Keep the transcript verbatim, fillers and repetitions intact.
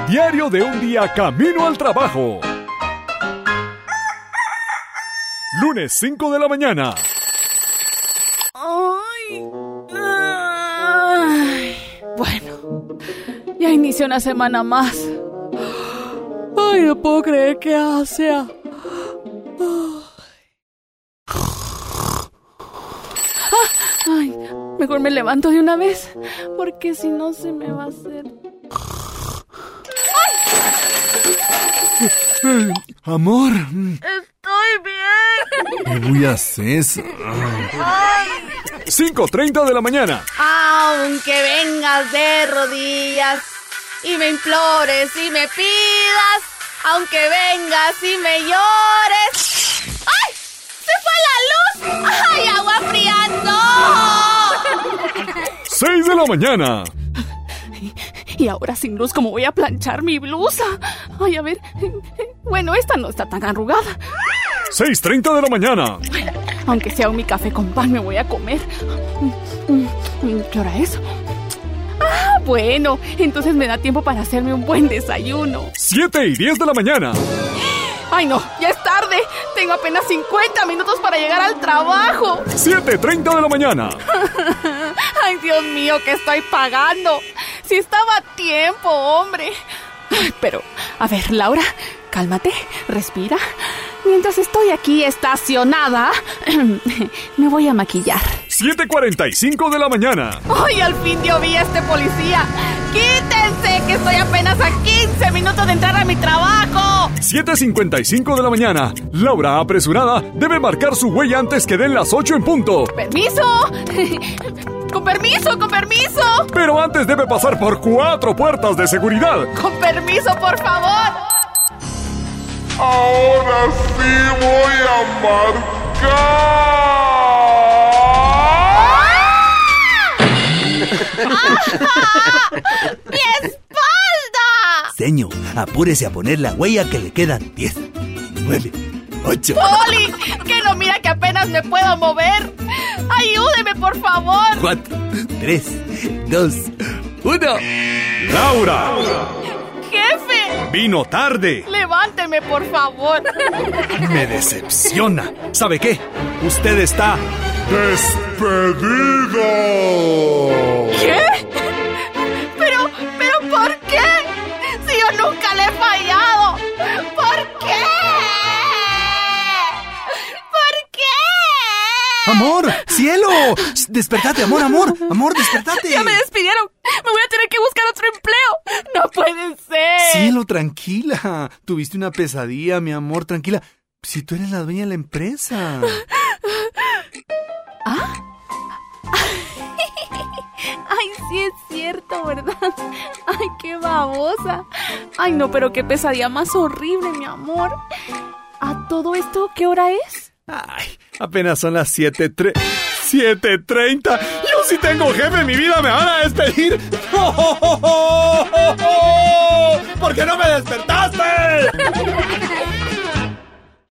Diario de un día camino al trabajo. Lunes cinco de la mañana. Ay, ay. Bueno, ya inició una semana más. Ay, no puedo creer que hace. Ay, mejor me levanto de una vez, porque si no se me va a hacer. Eh, amor. Estoy bien. ¿Qué voy a hacer? cinco treinta de la mañana. Aunque vengas de rodillas y me implores y me pidas, aunque vengas y me llores. ¡Ay! ¡Se fue la luz! ¡Ay, agua fría! ¡No! seis de la mañana. Y ahora sin luz, ¿cómo voy a planchar mi blusa? Ay, a ver. Bueno, esta no está tan arrugada. seis treinta de la mañana. Aunque sea un mi café con pan, me voy a comer. ¿Qué hora es? Ah, bueno, entonces me da tiempo para hacerme un buen desayuno. siete y diez de la mañana. Ay, no, ya es tarde. Tengo apenas cincuenta minutos para llegar al trabajo. siete treinta de la mañana. Ay, Dios mío, ¿qué estoy pagando? Si estaba a tiempo, hombre. Pero, a ver, Laura, cálmate, respira. Mientras estoy aquí estacionada, me voy a maquillar. siete cuarenta y cinco de la mañana. ¡Ay, al fin dio vi a este policía! ¡Quítense, que estoy apenas a quince minutos de entrar a mi trabajo! siete cincuenta y cinco de la mañana. Laura, apresurada, debe marcar su huella antes que den las ocho en punto. ¡Permiso! ¡Con permiso, con permiso! Pero antes debe pasar por cuatro puertas de seguridad. ¡Con permiso, por favor! Ahora sí voy a marcar. ¡Ah! ¡Mi espalda! Señor, apúrese a poner la huella que le quedan diez, nueve, ocho. ¡Poli! ¡Que no mira que apenas me puedo mover! ¡Ayúdeme, por favor! cuatro, tres, dos, uno. Laura. ¡Jefe! Vino tarde. ¡Levánteme, por favor! Me decepciona. ¿Sabe qué? Usted está ¡Despedido! ¿Qué? ¿Pero, pero por qué? Si yo nunca le he fallado. ¿Por qué? ¿Por qué? ¡Amor! ¡Cielo! ¡Despertate, amor, amor! ¡Amor, despertate! ¡Ya me despidieron! ¡Me voy a tener que buscar otro empleo! ¡No puede ser! Cielo, tranquila. Tuviste una pesadilla, mi amor, tranquila. Si tú eres la dueña de la empresa. ¿Ah? Ay, sí es cierto, ¿verdad? Ay, qué babosa. Ay, no, pero qué pesadilla más horrible, mi amor. ¿A todo esto qué hora es? Ay, apenas son las siete tre... siete treinta. Yo sí tengo jefe en mi vida, me van a despedir. ¿Por qué no me despertaste?